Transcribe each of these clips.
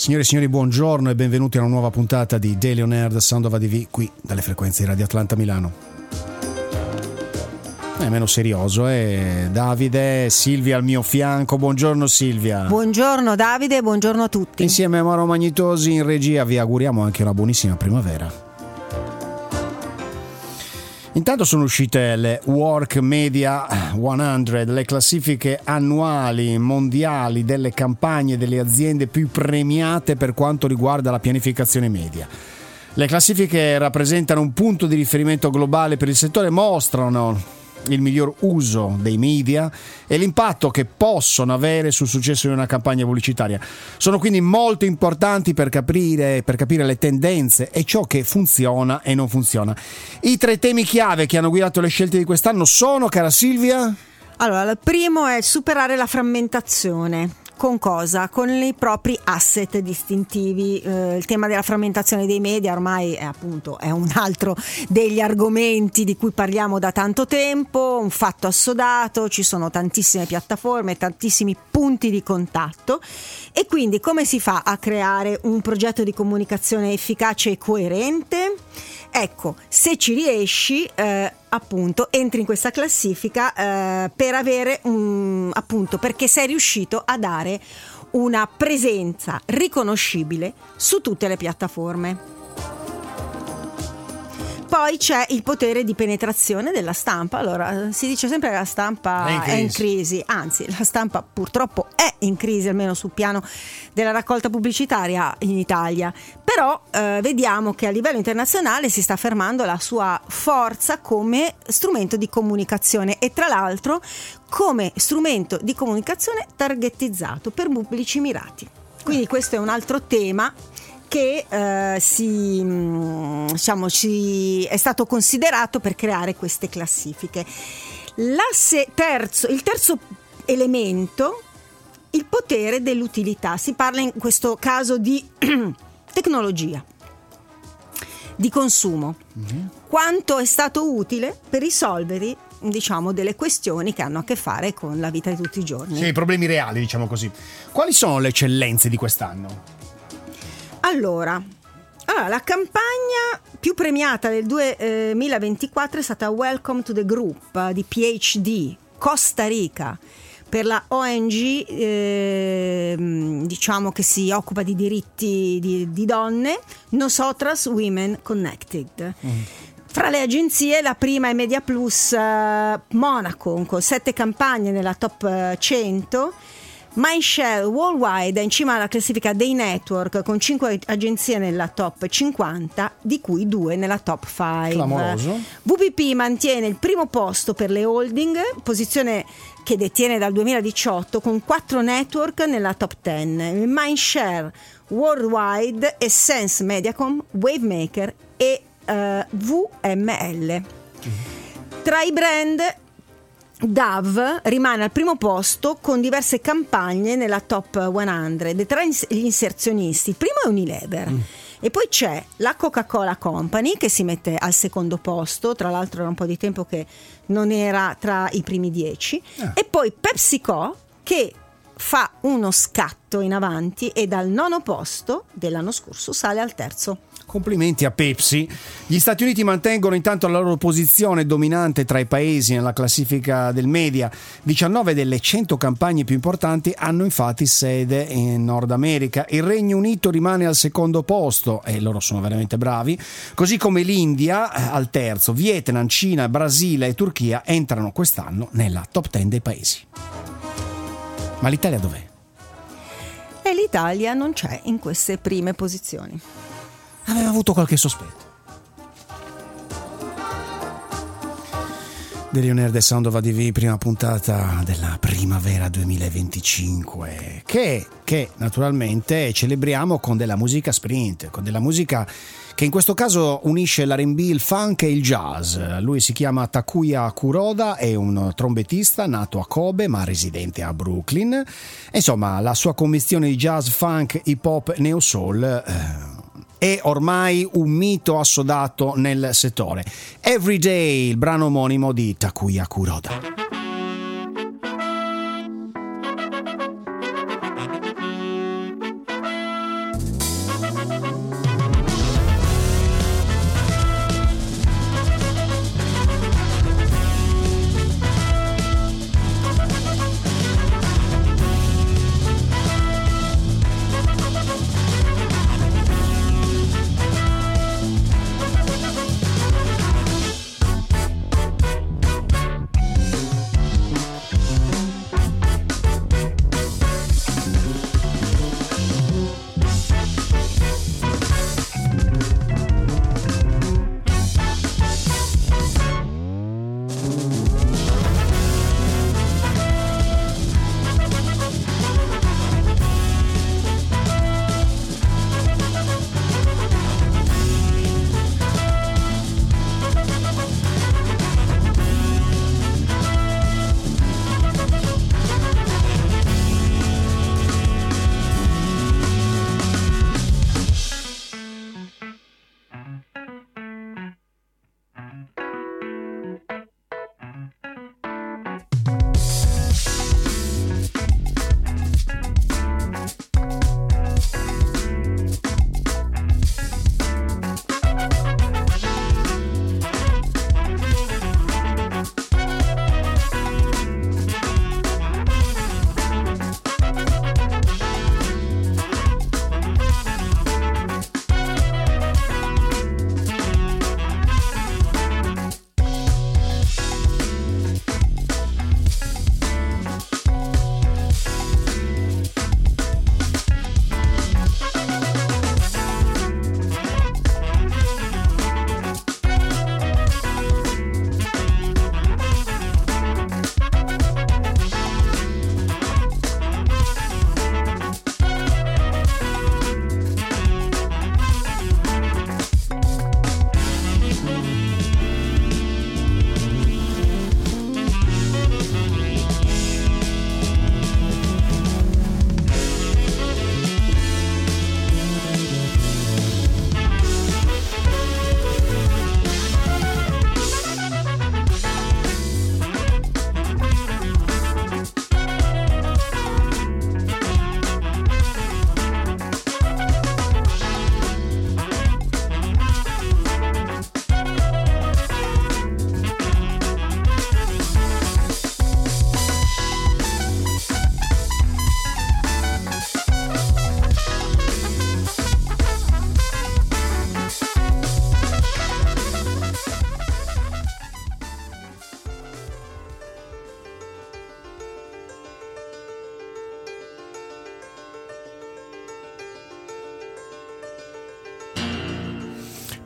Signore e signori, buongiorno e benvenuti a una nuova puntata di Daily On Air, The Sound of ADV, qui dalle frequenze di Radio Atlanta Milano. È meno serioso, Davide, Silvia al mio fianco. Buongiorno Silvia. Buongiorno Davide, buongiorno a tutti. Insieme a Mauro Magnitosi in regia vi auguriamo anche una buonissima primavera. Intanto sono uscite le Work Media 100, le classifiche annuali mondiali delle campagne delle aziende più premiate per quanto riguarda la pianificazione media. Le classifiche rappresentano un punto di riferimento globale per il settore, mostrano il miglior uso dei media e l'impatto che possono avere sul successo di una campagna pubblicitaria. Sono quindi molto importanti per capire le tendenze e ciò che funziona e non funziona. I 3 temi chiave che hanno guidato le scelte di quest'anno sono, cara Silvia? Allora, il primo è superare la frammentazione. Con cosa? Con i propri asset distintivi. Il tema della frammentazione dei media ormai è un altro degli argomenti di cui parliamo da tanto tempo, un fatto assodato, ci sono tantissime piattaforme, tantissimi punti di contatto, e quindi come si fa a creare un progetto di comunicazione efficace e coerente? Ecco, se ci riesci, entri in questa classifica per avere perché sei riuscito a dare una presenza riconoscibile su tutte le piattaforme. Poi c'è il potere di penetrazione della stampa. Allora, si dice sempre che la stampa è in crisi, anzi la stampa purtroppo è in crisi, almeno sul piano della raccolta pubblicitaria in Italia, però vediamo che a livello internazionale si sta affermando la sua forza come strumento di comunicazione e tra l'altro come strumento di comunicazione targetizzato per pubblici mirati. Quindi questo è un altro tema che è stato considerato per creare queste classifiche. Il terzo elemento, il potere dell'utilità. Si parla in questo caso di tecnologia, di consumo. Quanto è stato utile per risolvere delle questioni che hanno a che fare con la vita di tutti i giorni. Sì, i problemi reali, diciamo così. Quali sono le eccellenze di quest'anno? Allora, la campagna più premiata del 2024 è stata Welcome to the Group di PhD, Costa Rica, per la ONG che si occupa di diritti di donne, Nosotras Women Connected. Fra le agenzie la prima è Media Plus Monaco, con 7 campagne nella top 100. Mindshare Worldwide è in cima alla classifica dei network con 5 agenzie nella top 50, di cui 2 nella top 5. Clamoroso. WPP mantiene il primo posto per le holding, posizione che detiene dal 2018 con 4 network nella top 10. Mindshare Worldwide è Sense Mediacom, Wavemaker e VML. Tra i brand, Dove rimane al primo posto con diverse campagne nella top 100 e tra gli inserzionisti il primo è Unilever e poi c'è la Coca-Cola Company che si mette al secondo posto, tra l'altro era un po' di tempo che non era tra i primi 10 e poi PepsiCo che fa uno scatto in avanti e dal 9° posto dell'anno scorso sale al 3°. Complimenti a Pepsi. Gli Stati Uniti mantengono intanto la loro posizione dominante tra i paesi nella classifica del media. 19 delle 100 campagne più importanti hanno infatti sede in Nord America. Il Regno Unito rimane al secondo posto e loro sono veramente bravi, così come l'India al terzo. Vietnam, Cina, Brasile e Turchia entrano quest'anno nella top 10 dei paesi. Ma l'Italia dov'è? E l'Italia non c'è in queste prime posizioni. Aveva avuto qualche sospetto. Daily On Air, The Sound of ADV, prima puntata della primavera 2025 che naturalmente celebriamo con della musica sprint, con della musica che in questo caso unisce l'R&B, il funk e il jazz. Lui si chiama Takuya Kuroda, è un trombettista nato a Kobe ma residente a Brooklyn. Insomma, la sua commistione di jazz, funk, hip hop, neo soul è ormai un mito assodato nel settore. Everyday, il brano omonimo di Takuya Kuroda.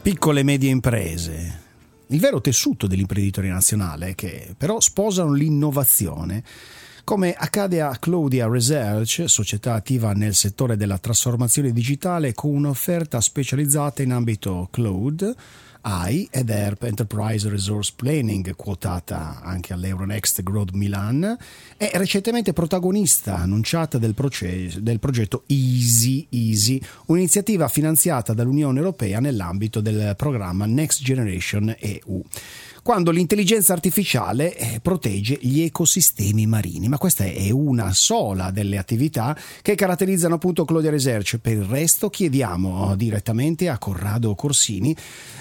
Piccole e medie imprese, il vero tessuto dell'imprenditoria nazionale, che però sposano l'innovazione, come accade a Cloudia Research, società attiva nel settore della trasformazione digitale con un'offerta specializzata in ambito cloud, AI ed ERP Enterprise Resource Planning, quotata anche all'Euronext Growth Milan, è recentemente protagonista annunciata del progetto Easy, un'iniziativa finanziata dall'Unione Europea nell'ambito del programma Next Generation EU, quando l'intelligenza artificiale protegge gli ecosistemi marini. Ma questa è una sola delle attività che caratterizzano appunto Cloudia Research. Per il resto chiediamo direttamente a Corrado Corsini,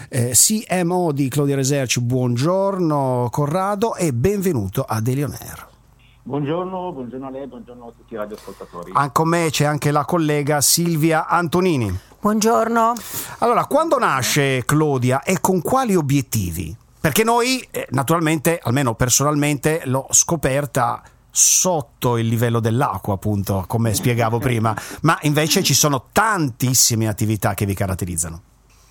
CMO di Cloudia Research. Buongiorno Corrado e benvenuto a Daily On Air. Buongiorno a lei, buongiorno a tutti i radioascoltatori. Con me c'è anche la collega Silvia Antonini. Buongiorno. Allora, quando nasce Cloudia e con quali obiettivi? Perché noi, naturalmente, almeno personalmente, l'ho scoperta sotto il livello dell'acqua, appunto, come spiegavo prima, ma invece ci sono tantissime attività che vi caratterizzano.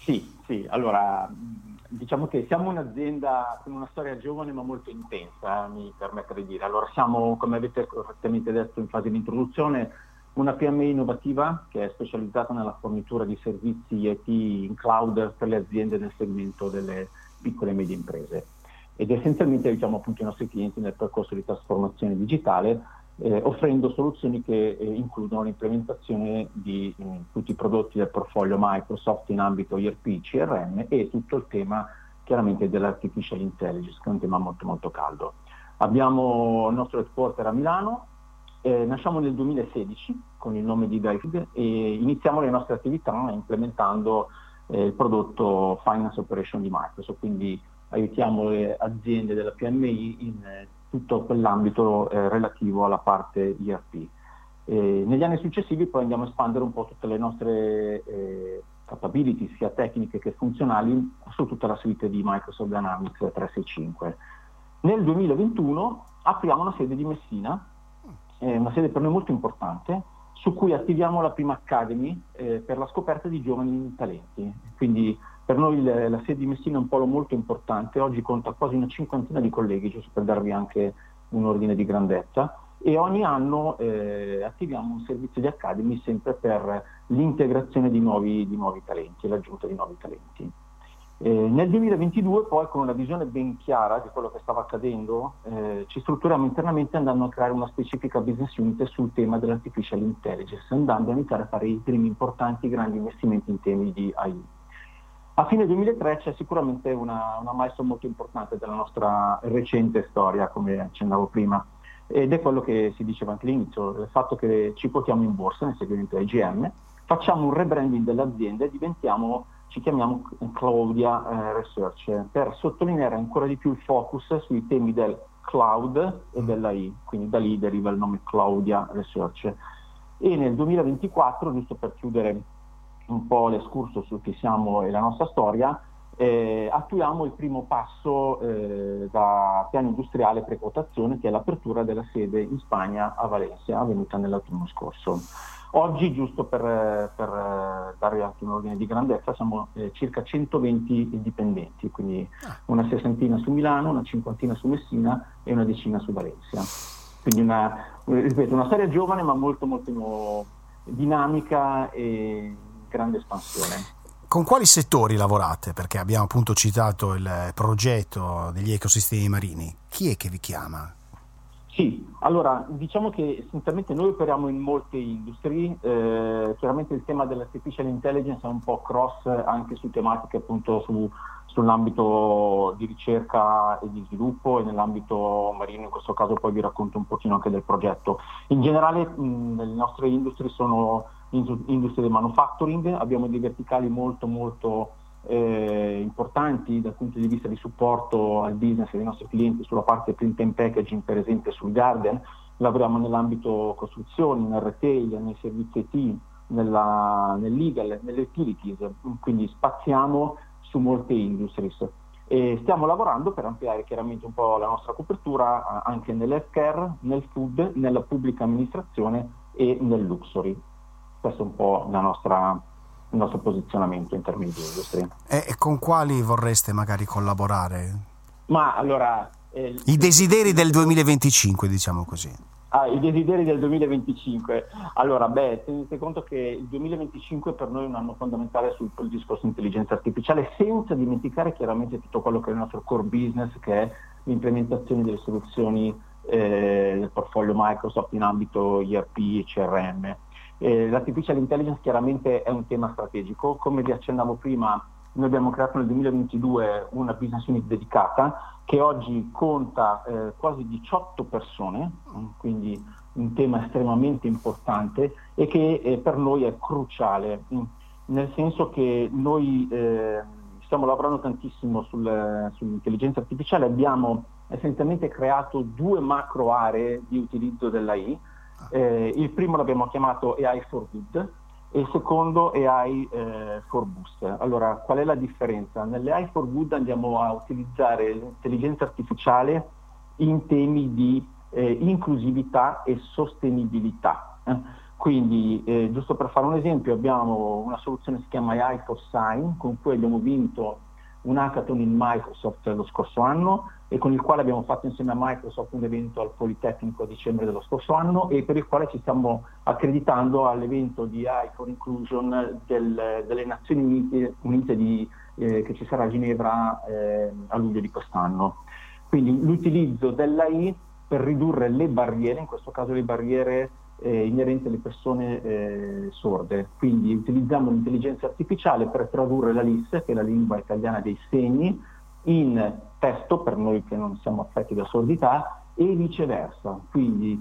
Sì, allora, diciamo che siamo un'azienda con una storia giovane ma molto intensa, mi permetto di dire. Allora, siamo, come avete correttamente detto in fase di introduzione, una PMI innovativa che è specializzata nella fornitura di servizi IT in cloud per le aziende nel segmento delle piccole e medie imprese, ed essenzialmente aiutiamo appunto i nostri clienti nel percorso di trasformazione digitale, offrendo soluzioni che includono l'implementazione di tutti i prodotti del portfolio Microsoft in ambito ERP, CRM e tutto il tema chiaramente dell'artificial intelligence, che è un tema molto molto caldo. Abbiamo il nostro headquarter a Milano, nasciamo nel 2016 con il nome di David e iniziamo le nostre attività implementando il prodotto Finance Operation di Microsoft, quindi aiutiamo le aziende della PMI in tutto quell'ambito relativo alla parte ERP. Negli anni successivi poi andiamo a espandere un po' tutte le nostre capability, sia tecniche che funzionali, su tutta la suite di Microsoft Dynamics 365. Nel 2021 apriamo una sede di Messina, una sede per noi molto importante, su cui attiviamo la prima Academy per la scoperta di giovani talenti. Quindi per noi la sede di Messina è un polo molto importante, oggi conta quasi una cinquantina di colleghi, giusto per darvi anche un ordine di grandezza, e ogni anno attiviamo un servizio di Academy sempre per l'integrazione di nuovi talenti e l'aggiunta di nuovi talenti. Nel 2022 poi, con una visione ben chiara di quello che stava accadendo, ci strutturiamo internamente andando a creare una specifica business unit sul tema dell'artificial intelligence, andando a iniziare a fare i primi importanti grandi investimenti in temi di AI. A fine 2003 c'è sicuramente una milestone molto importante della nostra recente storia, come accennavo prima, ed è quello che si diceva anche all'inizio, il fatto che ci quotiamo in borsa nel seguimento IGM, facciamo un rebranding dell'azienda e ci chiamiamo Cloudia Research, per sottolineare ancora di più il focus sui temi del cloud e dell'AI, quindi da lì deriva il nome Cloudia Research. E nel 2024, giusto per chiudere un po' l'escursus su chi siamo e la nostra storia, attuiamo il primo passo da piano industriale pre-quotazione, che è l'apertura della sede in Spagna a Valencia, avvenuta nell'autunno scorso. Oggi, giusto per dare anche un ordine di grandezza, siamo circa 120 dipendenti, quindi una sessantina su Milano, una cinquantina su Messina e una decina su Valencia. Quindi una storia giovane ma molto molto dinamica e grande espansione. Con quali settori lavorate? Perché abbiamo appunto citato il progetto degli ecosistemi marini. Chi è che vi chiama? Sì, allora diciamo che essenzialmente noi operiamo in molte industrie, chiaramente il tema dell'artificial intelligence è un po' cross anche su tematiche appunto sull'ambito di ricerca e di sviluppo, e nell'ambito marino in questo caso poi vi racconto un pochino anche del progetto. In generale le nostre industrie sono industrie del manufacturing, abbiamo dei verticali molto importanti dal punto di vista di supporto al business dei nostri clienti sulla parte print and packaging, per esempio sul garden. Lavoriamo nell'ambito costruzioni, nel retail, nei servizi IT, nel legal, nelle utilities, quindi spaziamo su molte industries e stiamo lavorando per ampliare chiaramente un po' la nostra copertura anche nell'healthcare, nel food, nella pubblica amministrazione e nel luxury. Questa è un po' la nostra posizionamento in termini di industria. E con quali vorreste magari collaborare? Ma allora... I desideri del 2025, diciamo così. I desideri del 2025. Allora, tenete conto che il 2025 per noi è un anno fondamentale sul discorso intelligenza artificiale, senza dimenticare chiaramente tutto quello che è il nostro core business, che è l'implementazione delle soluzioni del portfolio Microsoft in ambito ERP e CRM. L'artificial intelligence chiaramente è un tema strategico. Come vi accennavo prima, noi abbiamo creato nel 2022 una business unit dedicata che oggi conta quasi 18 persone, quindi un tema estremamente importante e che per noi è cruciale, nel senso che noi stiamo lavorando tantissimo sull'intelligenza artificiale, abbiamo essenzialmente creato 2 macro aree di utilizzo dell'AI. Il primo l'abbiamo chiamato AI for Good e il secondo AI for Boost. Allora, qual è la differenza? Nelle AI for Good andiamo a utilizzare l'intelligenza artificiale in temi di inclusività e sostenibilità. Quindi, giusto per fare un esempio, abbiamo una soluzione che si chiama AI for Sign, con cui abbiamo vinto un hackathon in Microsoft lo scorso anno e con il quale abbiamo fatto insieme a Microsoft un evento al Politecnico a dicembre dello scorso anno e per il quale ci stiamo accreditando all'evento di AI for Inclusion delle Nazioni Unite che ci sarà a Ginevra a luglio di quest'anno. Quindi l'utilizzo dell'AI per ridurre le barriere, in questo caso le barriere inerenti alle persone sorde. Quindi utilizziamo l'intelligenza artificiale per tradurre la LIS, che è la lingua italiana dei segni, in testo per noi che non siamo affetti da sordità e viceversa. Quindi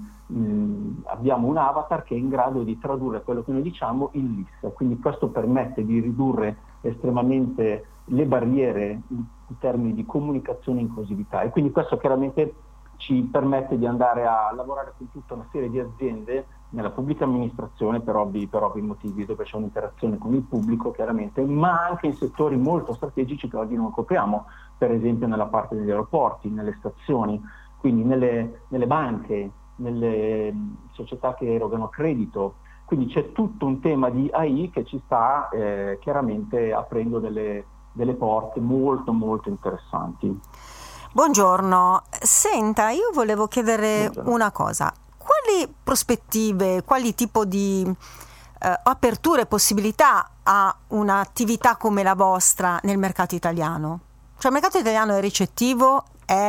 abbiamo un avatar che è in grado di tradurre quello che noi diciamo in LIS. Quindi questo permette di ridurre estremamente le barriere in termini di comunicazione e inclusività. E quindi questo chiaramente ci permette di andare a lavorare con tutta una serie di aziende nella pubblica amministrazione per ovvi motivi, dove c'è un'interazione con il pubblico chiaramente, ma anche in settori molto strategici che oggi non copriamo, per esempio nella parte degli aeroporti, nelle stazioni, quindi nelle banche, nelle società che erogano credito. Quindi c'è tutto un tema di AI che ci sta chiaramente aprendo delle porte molto molto interessanti. Buongiorno, senta, io volevo chiedere una cosa. Quali prospettive, quali tipo di aperture e possibilità ha un'attività come la vostra nel mercato italiano? Cioè il mercato italiano è ricettivo,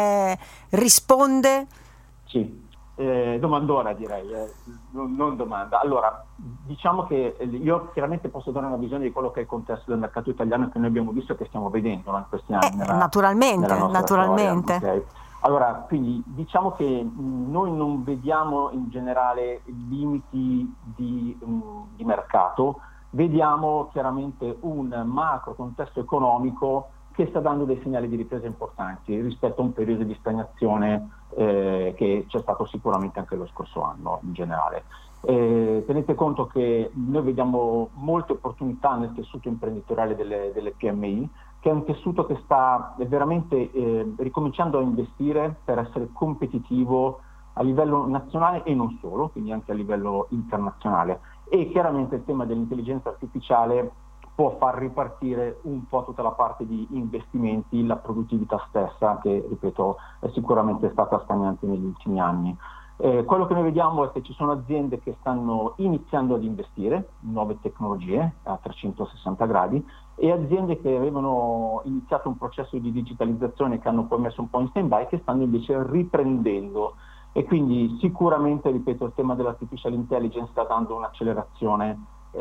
risponde? Sì, domandona direi, non domanda. Allora, diciamo che io chiaramente posso dare una visione di quello che è il contesto del mercato italiano che noi abbiamo visto e che stiamo vedendo in questi anni. Naturalmente. Storia, okay? Allora, quindi diciamo che noi non vediamo in generale limiti di mercato, vediamo chiaramente un macro contesto economico che sta dando dei segnali di ripresa importanti rispetto a un periodo di stagnazione che c'è stato sicuramente anche lo scorso anno in generale. Tenete conto che noi vediamo molte opportunità nel tessuto imprenditoriale delle PMI, che è un tessuto che sta veramente ricominciando a investire per essere competitivo a livello nazionale e non solo, quindi anche a livello internazionale. E chiaramente il tema dell'intelligenza artificiale può far ripartire un po' tutta la parte di investimenti, la produttività stessa, che ripeto è sicuramente stata stagnante negli ultimi anni. Quello che noi vediamo è che ci sono aziende che stanno iniziando ad investire in nuove tecnologie a 360 gradi e aziende che avevano iniziato un processo di digitalizzazione che hanno poi messo un po' in stand-by, che stanno invece riprendendo. E quindi sicuramente, ripeto, il tema dell'artificial intelligence sta dando un'accelerazione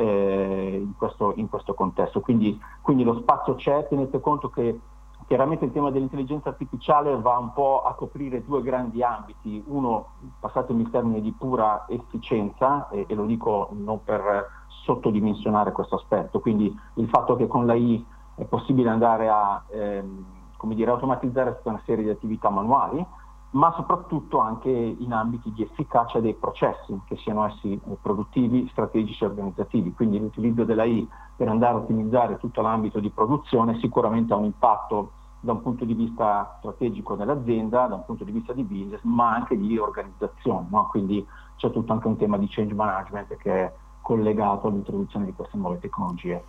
in questo contesto. Quindi lo spazio c'è, tenete conto che chiaramente il tema dell'intelligenza artificiale va un po' a coprire 2 grandi ambiti, uno, passatemi il termine, di pura efficienza, e lo dico non per sottodimensionare questo aspetto, quindi il fatto che con l'AI è possibile andare a automatizzare tutta una serie di attività manuali, ma soprattutto anche in ambiti di efficacia dei processi, che siano essi produttivi, strategici e organizzativi. Quindi l'utilizzo dell'AI per andare a ottimizzare tutto l'ambito di produzione sicuramente ha un impatto da un punto di vista strategico dell'azienda, da un punto di vista di business, ma anche di organizzazione, no? Quindi c'è tutto anche un tema di change management che è collegato all'introduzione di queste nuove tecnologie.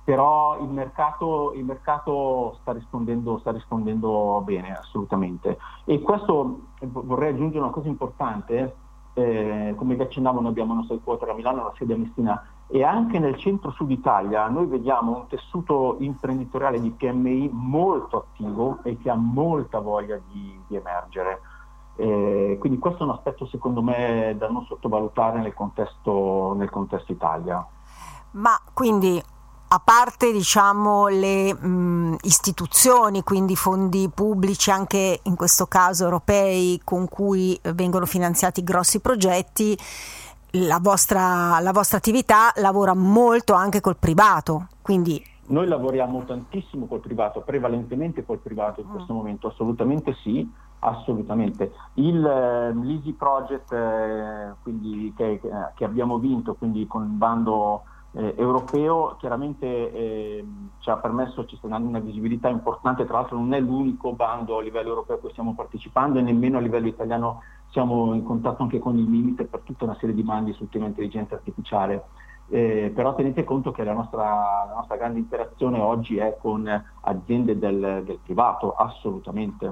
però il mercato sta rispondendo bene, assolutamente. E questo, vorrei aggiungere una cosa importante, come vi accennavo, noi abbiamo il nostro headquarter a Milano, la sede a Messina, e anche nel centro-sud Italia noi vediamo un tessuto imprenditoriale di PMI molto attivo e che ha molta voglia di emergere. Quindi questo è un aspetto secondo me da non sottovalutare nel contesto Italia. Ma quindi, a parte diciamo le istituzioni, quindi fondi pubblici anche in questo caso europei con cui vengono finanziati grossi progetti, la vostra attività lavora molto anche col privato, quindi noi lavoriamo tantissimo col privato, prevalentemente col privato in questo momento, assolutamente sì, assolutamente. L'Easy Project quindi, che abbiamo vinto quindi con il bando europeo, chiaramente ci ha permesso, ci sta dando una visibilità importante, tra l'altro non è l'unico bando a livello europeo a cui stiamo partecipando e nemmeno a livello italiano siamo in contatto anche con il MIMIT per tutta una serie di bandi sul tema intelligenza artificiale. Però tenete conto che la nostra grande interazione oggi è con aziende del privato, assolutamente.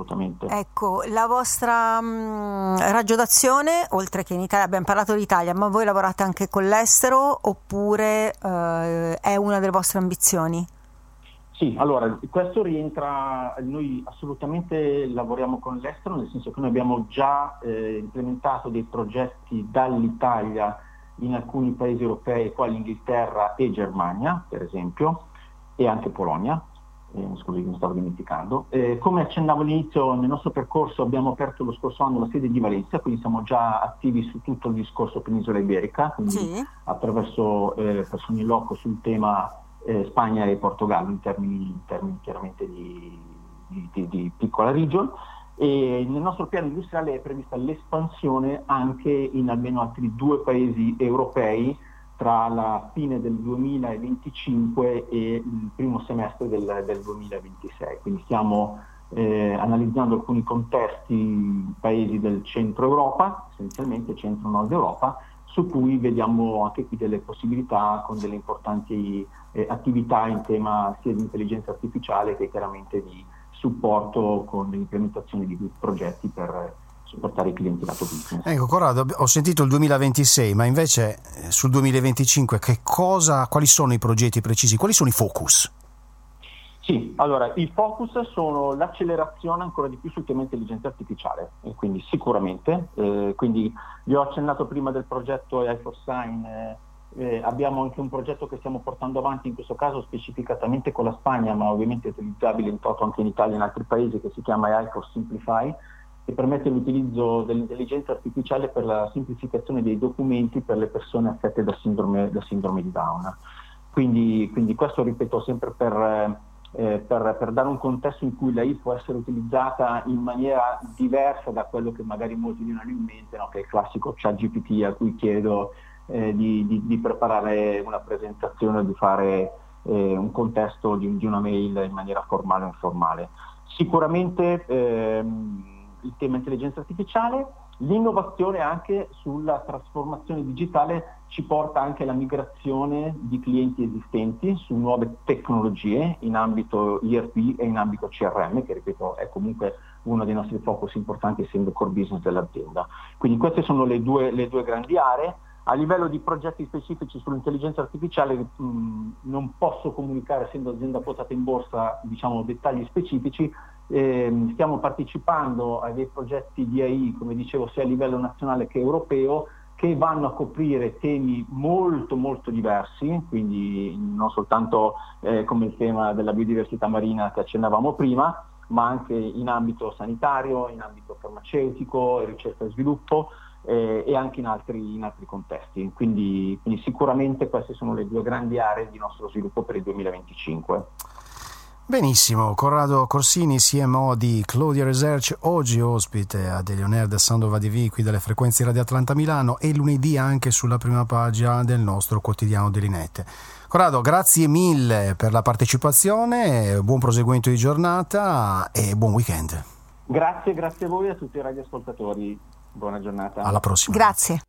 Ecco, la vostra raggio d'azione, oltre che in Italia, abbiamo parlato d'Italia, ma voi lavorate anche con l'estero oppure è una delle vostre ambizioni? Sì, allora questo rientra, noi assolutamente lavoriamo con l'estero, nel senso che noi abbiamo già implementato dei progetti dall'Italia in alcuni paesi europei, quali Inghilterra e Germania, per esempio, e anche Polonia, scusi mi stavo dimenticando. Come accennavo all'inizio, nel nostro percorso abbiamo aperto lo scorso anno la sede di Valencia, quindi siamo già attivi su tutto il discorso penisola iberica, quindi sì, attraverso persone in loco sul tema Spagna e Portogallo, in termini chiaramente di piccola region. E nel nostro piano industriale è prevista l'espansione anche in almeno altri 2 paesi europei tra la fine del 2025 e il primo semestre del 2026. Quindi stiamo analizzando alcuni contesti, paesi del centro Europa, essenzialmente centro-nord Europa, su cui vediamo anche qui delle possibilità con delle importanti attività in tema sia di intelligenza artificiale che chiaramente di supporto con l'implementazione di progetti per supportare i clienti lato business. Ecco Corrado, ho sentito il 2026, ma invece sul 2025 quali sono i progetti precisi, quali sono i focus? Sì, allora i focus sono l'accelerazione ancora di più sul tema intelligenza artificiale, e quindi sicuramente, quindi vi ho accennato prima del progetto AI for Sign. Abbiamo anche un progetto che stiamo portando avanti, in questo caso specificatamente con la Spagna, ma ovviamente utilizzabile in toto anche in Italia e in altri paesi, che si chiama AI for Simplify, che permette l'utilizzo dell'intelligenza artificiale per la semplificazione dei documenti per le persone affette da sindrome di Down. Quindi questo, ripeto, sempre per dare un contesto in cui l'AI può essere utilizzata in maniera diversa da quello che magari molti di noi hanno in mente, no? Che è il classico ChatGPT a cui chiedo di preparare una presentazione o di fare un contesto di una mail in maniera formale o informale. Sicuramente il tema intelligenza artificiale, l'innovazione anche sulla trasformazione digitale ci porta anche alla migrazione di clienti esistenti su nuove tecnologie in ambito ERP e in ambito CRM, che ripeto è comunque uno dei nostri focus importanti essendo core business dell'azienda. Quindi queste sono le due grandi aree. A livello di progetti specifici sull'intelligenza artificiale non posso comunicare, essendo azienda quotata in borsa, diciamo dettagli specifici. Stiamo partecipando a dei progetti di AI, come dicevo, sia a livello nazionale che europeo, che vanno a coprire temi molto molto diversi, quindi non soltanto come il tema della biodiversità marina che accennavamo prima, ma anche in ambito sanitario, in ambito farmaceutico, ricerca e sviluppo, e anche in altri contesti. Quindi sicuramente queste sono le 2 grandi aree di nostro sviluppo per il 2025. Benissimo, Corrado Corsini, CMO di Clodia Research, oggi ospite ad Elioner Sandova DV qui dalle frequenze Radio Atlanta Milano e lunedì anche sulla prima pagina del nostro quotidiano dell'Inet. Corrado, grazie mille per la partecipazione, buon proseguimento di giornata e buon weekend. Grazie a voi e a tutti i radioascoltatori. Buona giornata. Alla prossima. Grazie.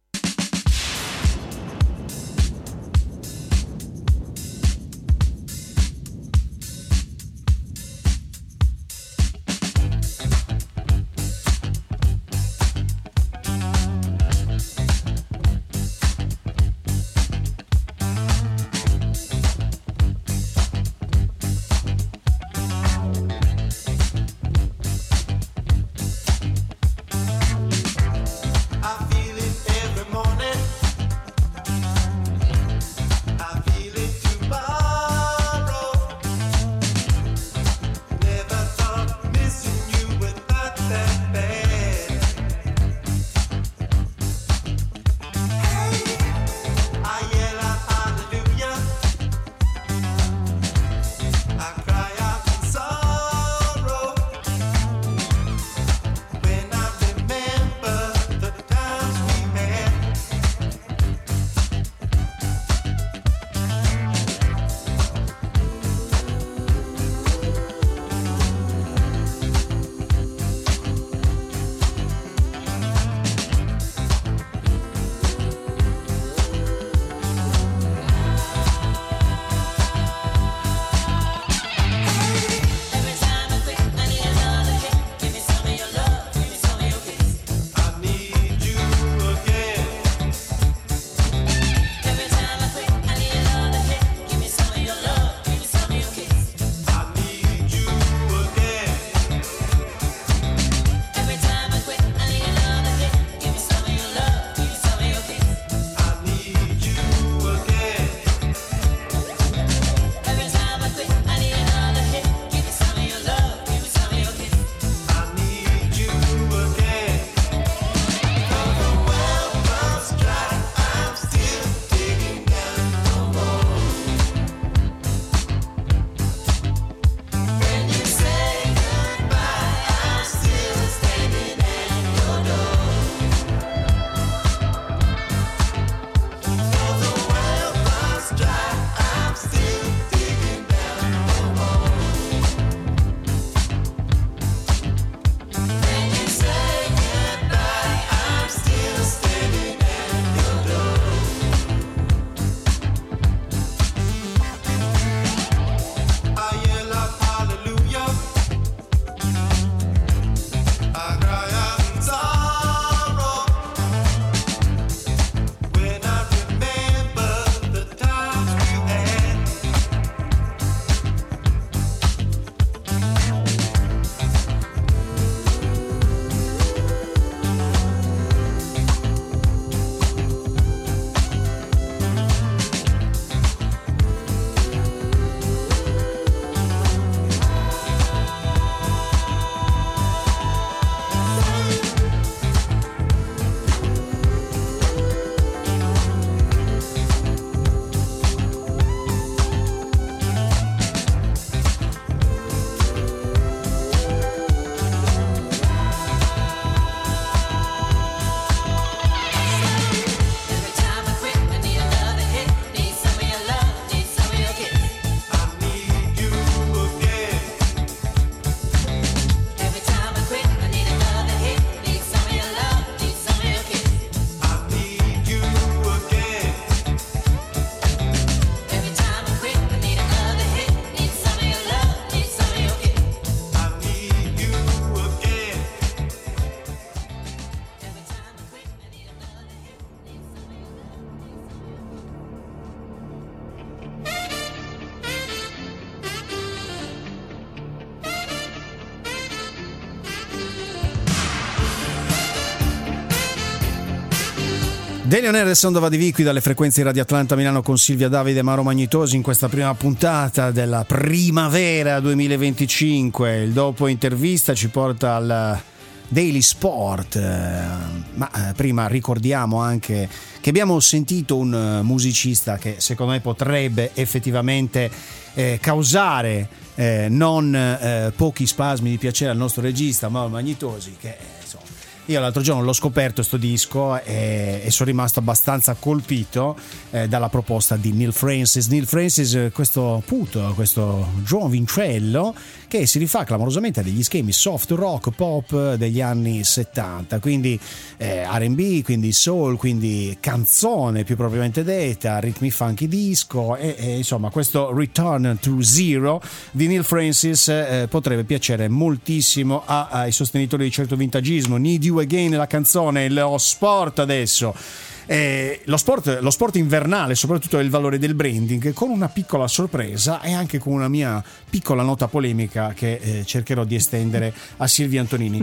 Daily On Air del Sound of ADV qui dalle frequenze di Radio Atlanta Milano con Silvia Davide e Mauro Magnitosi in questa prima puntata della primavera 2025. Il dopo intervista ci porta al Daily Sport, ma prima ricordiamo anche che abbiamo sentito un musicista che secondo me potrebbe effettivamente causare non pochi spasmi di piacere al nostro regista Mauro Magnitosi, che insomma, io l'altro giorno l'ho scoperto sto disco e sono rimasto abbastanza colpito dalla proposta di Neil Francis. Neil Francis, questo puto, questo giovincello che si rifà clamorosamente a degli schemi soft rock pop degli anni 70, quindi R&B, quindi soul, quindi canzone più propriamente detta, ritmi funky disco e insomma questo Return to Zero di Neil Francis potrebbe piacere moltissimo ai sostenitori di certo vintagismo. Need You Again, la canzone, lo sport adesso. Lo sport invernale, soprattutto il valore del branding, con una piccola sorpresa e anche con una mia piccola nota polemica che cercherò di estendere a Silvia Antonini.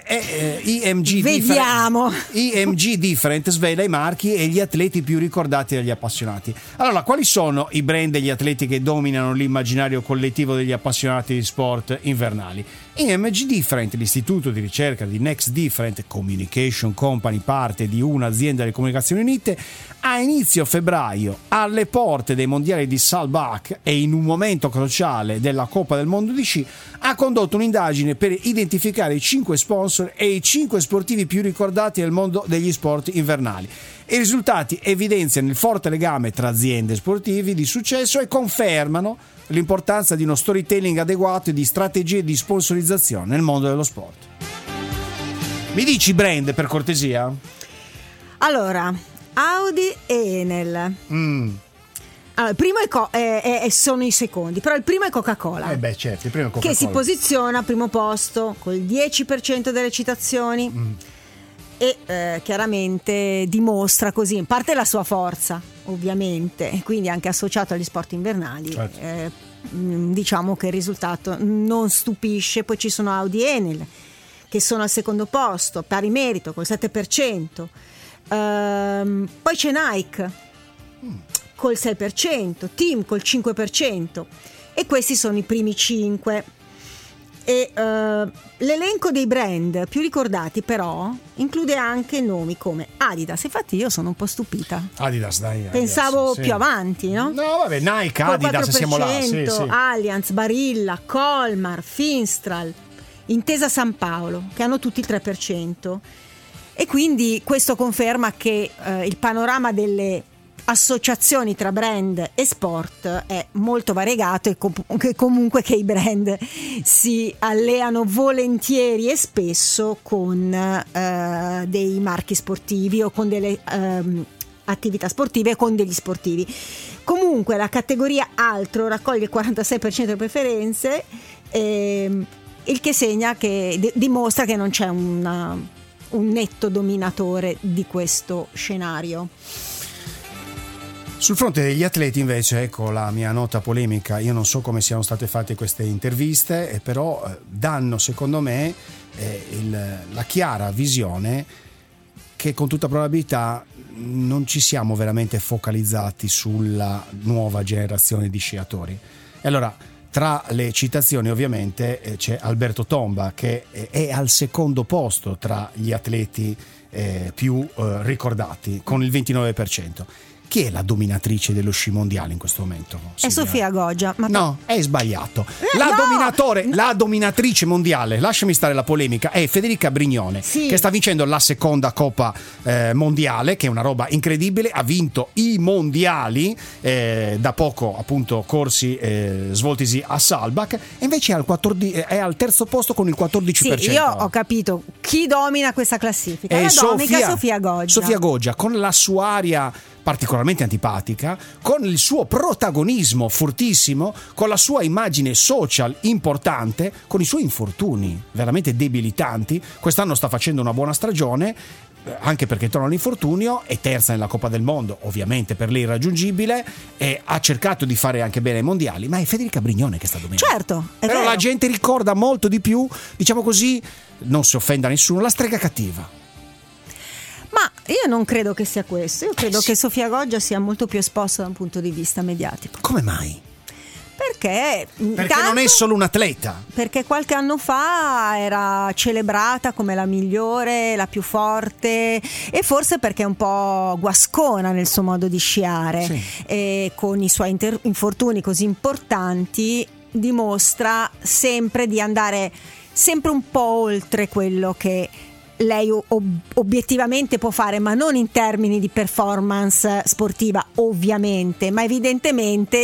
EMG Different svela i marchi e gli atleti più ricordati dagli appassionati. Allora, quali sono i brand e gli atleti che dominano l'immaginario collettivo degli appassionati di sport invernali? EMG Different, l'istituto di ricerca di Next Different Communication Company, parte di un'azienda di comunicazioni unite, a inizio febbraio, alle porte dei mondiali di Saalbach e in un momento cruciale della Coppa del Mondo di sci, ha condotto un'indagine per identificare i 5 sponsor e i 5 sportivi più ricordati nel mondo degli sport invernali. I risultati evidenziano il forte legame tra aziende sportivi di successo e confermano l'importanza di uno storytelling adeguato e di strategie di sponsorizzazione nel mondo dello sport. Mi dici brand per cortesia? Allora, Audi e Enel. Allora, il primo sono i secondi, però il primo è Coca-Cola. Certo, il primo è Coca-Cola. Che si posiziona al primo posto col 10% delle citazioni e chiaramente dimostra così, in parte la sua forza, ovviamente, quindi anche associato agli sport invernali. Certo. Diciamo che il risultato non stupisce. Poi ci sono Audi e Enel che sono al secondo posto, pari merito col 7%. Poi c'è Nike col 6%, Team col 5%, e questi sono i primi 5. E l'elenco dei brand più ricordati però include anche nomi come Adidas. Infatti io sono un po' stupita. Adidas, dai. Pensavo sì, più avanti, no? No, vabbè, Nike, Adidas, siamo là. Sì. Allianz, Barilla, Colmar, Finstral, Intesa San Paolo, che hanno tutti il 3%. E quindi questo conferma che il panorama delle associazioni tra brand e sport è molto variegato, e comunque che i brand si alleano volentieri e spesso con dei marchi sportivi o con delle attività sportive e con degli sportivi. Comunque la categoria altro raccoglie il 46% delle preferenze, il che segna che dimostra che non c'è un netto dominatore di questo scenario. Sul fronte degli atleti invece, ecco la mia nota polemica. Io non so come siano state fatte queste interviste, però danno secondo me la chiara visione che con tutta probabilità non ci siamo veramente focalizzati sulla nuova generazione di sciatori. E allora, tra le citazioni ovviamente c'è Alberto Tomba, che è al secondo posto tra gli atleti più ricordati con il 29%. Chi è la dominatrice dello sci mondiale in questo momento? È Sofia Goggia. No, è sbagliato. La dominatrice mondiale, lasciami stare la polemica, è Federica Brignone, che sta vincendo la seconda Coppa mondiale, che è una roba incredibile. Ha vinto i mondiali da poco, appunto, corsi svoltisi a Saalbach, e invece è al terzo posto con il 14%. Sì, io ho capito chi domina questa classifica. È Sofia Goggia. Sofia Goggia, con la sua aria particolarmente antipatica, con il suo protagonismo fortissimo, con la sua immagine social importante, con i suoi infortuni veramente debilitanti. Quest'anno sta facendo una buona stagione, anche perché torna all'infortunio, è terza nella Coppa del Mondo, ovviamente per lei irraggiungibile, e ha cercato di fare anche bene ai mondiali, ma è Federica Brignone che sta dominando. Certo, però vero. La gente ricorda molto di più, diciamo così, non si offenda nessuno, la strega cattiva. Ma io non credo che sia questo. Io credo che Sofia Goggia sia molto più esposta da un punto di vista mediatico. Come mai? Perché non è solo un atleta. Perché qualche anno fa era celebrata come la migliore, la più forte, e forse perché è un po' guascona nel suo modo di sciare, sì. E con i suoi infortuni così importanti dimostra sempre di andare sempre un po' oltre quello che lei obiettivamente può fare, ma non in termini di performance sportiva ovviamente, ma evidentemente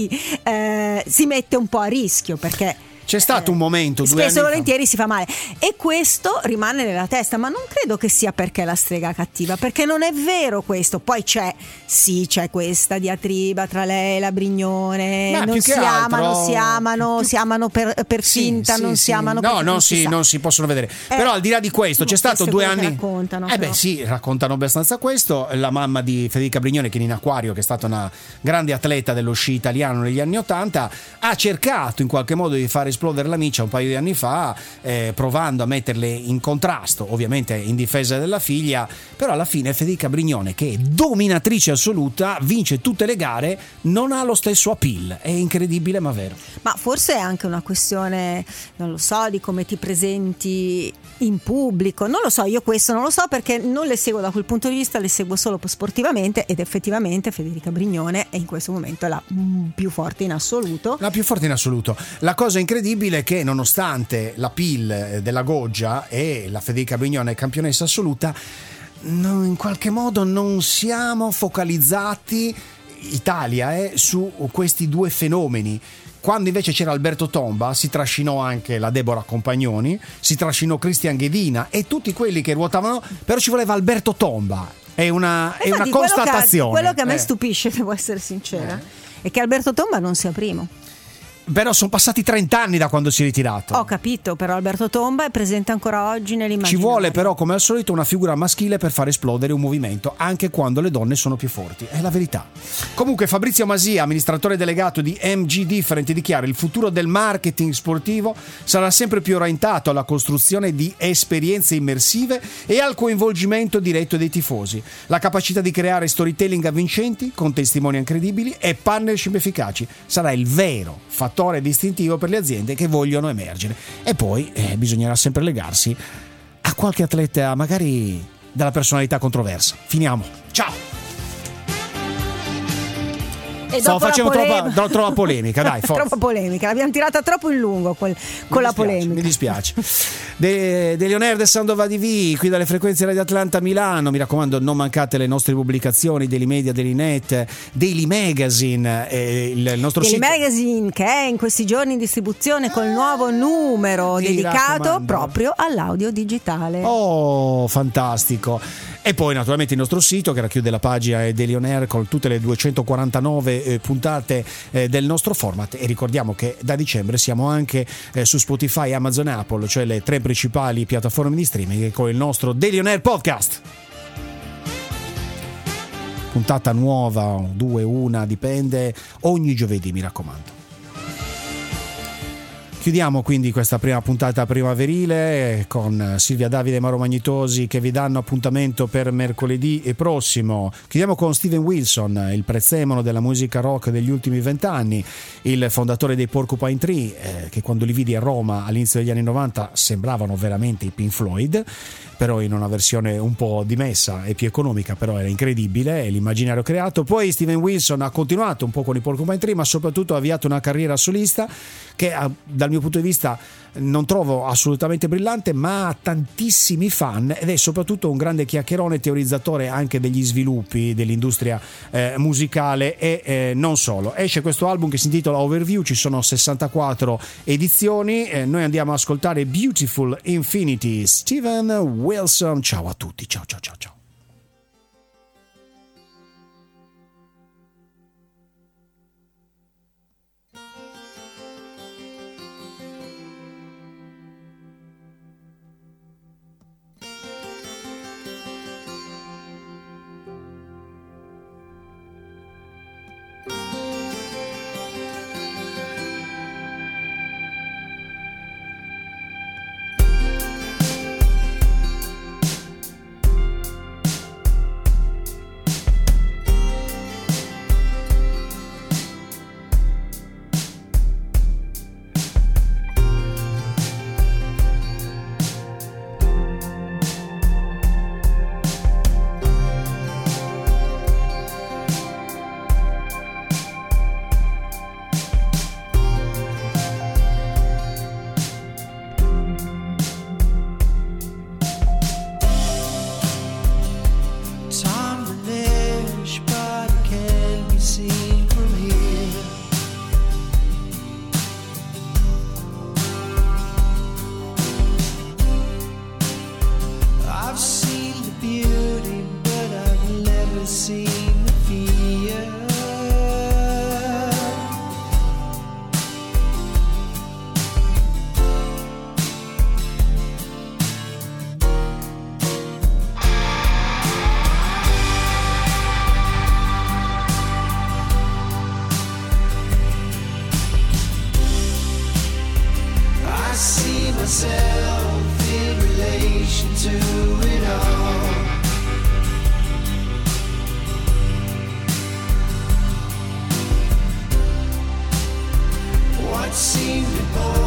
si mette un po' a rischio, perché c'è stato un momento, 2 anni spesso volentieri si fa male, e questo rimane nella testa. Ma non credo che sia perché è la strega cattiva, perché non è vero questo. Poi c'è questa diatriba tra lei e la Brignone, non si amano per finta, non si amano per non si possono vedere. Però al di là di questo c'è stato 2 anni raccontano, raccontano abbastanza questo. La mamma di Federica Brignone, che Nina Acquario, che è stata una grande atleta dello sci italiano negli anni '80, ha cercato in qualche modo di fare esplodere la miccia un paio di anni fa, provando a metterle in contrasto, ovviamente in difesa della figlia. Però alla fine Federica Brignone, che è dominatrice assoluta, vince tutte le gare, non ha lo stesso appeal. È incredibile ma vero. Ma forse è anche una questione, non lo so, di come ti presenti in pubblico, non lo so, io questo non lo so, perché non le seguo da quel punto di vista, le seguo solo sportivamente, ed effettivamente Federica Brignone è in questo momento la più forte in assoluto. La cosa incredibile è che, nonostante la PIL della Goggia e la Federica Brignone campionessa assoluta, in qualche modo non siamo focalizzati, Italia, su questi due fenomeni. Quando invece c'era Alberto Tomba, si trascinò anche la Deborah Compagnoni, si trascinò Cristian Ghedina e tutti quelli che ruotavano, però ci voleva Alberto Tomba. È una constatazione. Quello che a me stupisce, devo essere sincera, è che Alberto Tomba non sia primo. Però sono passati 30 anni da quando si è ritirato. Ho capito, però Alberto Tomba è presente ancora oggi nell'immaginario. Ci vuole però, come al solito, una figura maschile per far esplodere un movimento, anche quando le donne sono più forti. È la verità. Comunque Fabrizio Masia, amministratore delegato di MG Different, dichiara: il futuro del marketing sportivo sarà sempre più orientato alla costruzione di esperienze immersive e al coinvolgimento diretto dei tifosi. La capacità di creare storytelling avvincenti con testimoni incredibili e partnership efficaci sarà il vero fattore distintivo per le aziende che vogliono emergere. E poi bisognerà sempre legarsi a qualche atleta, magari dalla personalità controversa. Finiamo. Ciao. Stavo facendo troppa polemica, dai, forza. Troppa polemica, l'abbiamo tirata troppo in lungo con la polemica. Mi dispiace. De Leonard de Sandova TV, qui dalle frequenze Radio Atlanta Milano. Mi raccomando, non mancate le nostre pubblicazioni, Daily Media, Daily Net, Daily Magazine, il nostro Daily sito Magazine, che è in questi giorni in distribuzione col nuovo numero dedicato proprio all'audio digitale. Oh, fantastico. E poi naturalmente il nostro sito, che racchiude la pagina Daily On Air con tutte le 249 puntate del nostro format. E ricordiamo che da dicembre siamo anche su Spotify, Amazon e Apple, cioè le 3 principali piattaforme di streaming, con il nostro Daily On Air Podcast. Puntata nuova, 2, 1, dipende, ogni giovedì, mi raccomando. Chiudiamo quindi questa prima puntata primaverile con Silvia Davide e Mauro Magnitosi, che vi danno appuntamento per mercoledì prossimo. Chiudiamo con Steven Wilson, il prezzemolo della musica rock degli ultimi 20 anni, il fondatore dei Porcupine Tree, che quando li vidi a Roma all'inizio degli anni 90 sembravano veramente i Pink Floyd, però in una versione un po' dimessa e più economica, però era incredibile l'immaginario creato. Poi Steven Wilson ha continuato un po' con i Porcupine Tree, ma soprattutto ha avviato una carriera solista che dal mio punto di vista non trovo assolutamente brillante, ma ha tantissimi fan, ed è soprattutto un grande chiacchierone, teorizzatore anche degli sviluppi dell'industria musicale e non solo. Esce questo album che si intitola Overview, ci sono 64 edizioni, noi andiamo ad ascoltare Beautiful Infinity, Steven Wilson. Ciao a tutti, ciao ciao ciao ciao. I see myself in relation to it all. What seemed important